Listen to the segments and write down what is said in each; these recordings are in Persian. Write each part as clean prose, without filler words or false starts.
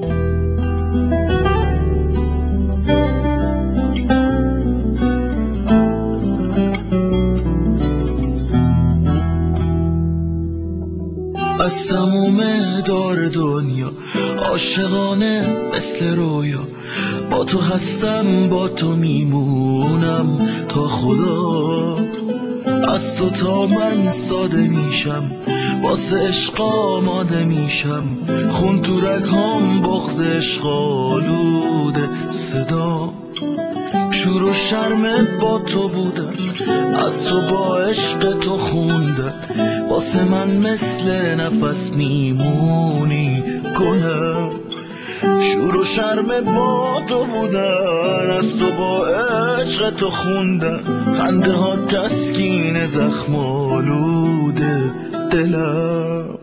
از تموم دار دنیا عاشقانه مثل رویا، با تو هستم با تو میمونم تا خدا. از تو تا من ساده میشم، واسه عشق آماده میشم، خون تو رگ‌هام بغض عشق آلوده صدا. شور و شرم با تو بودم، از تو با عشق تو خوندم، واسه من مثل نفس میمونی گلم. شور و شرم با تو بودن، از تو با عشق تو خوندم، خنده ها تسکین زخم آلوده دلم.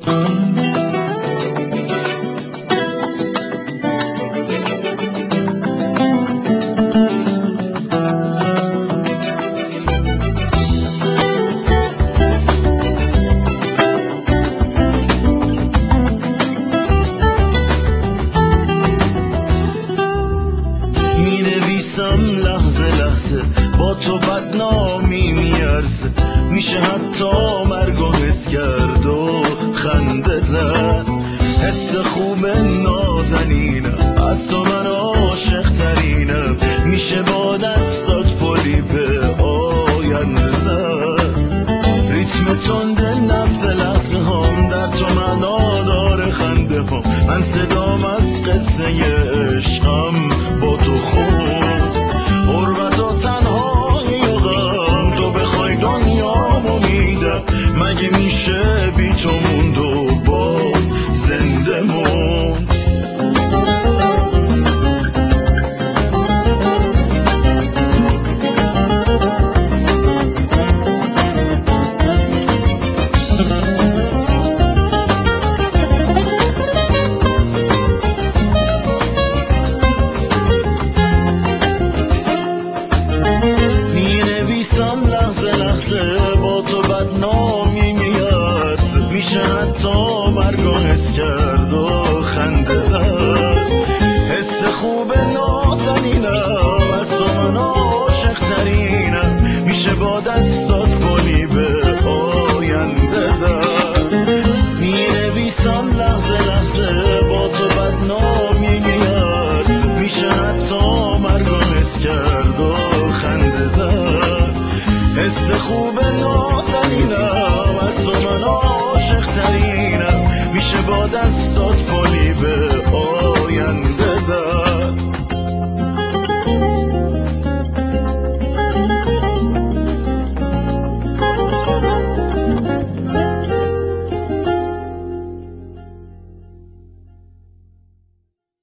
می نویسم لحظه لحظه، با تو بدنامی میارزه، میشه حتی مرگ و حس کرد و خنده زد. حس خوب نازنینم، از تو من عاشق ترینم، میشه با دستات پلی به آینده زد. ریتم تند نبض لحظه هام، در تو معنا داره خنده هام، من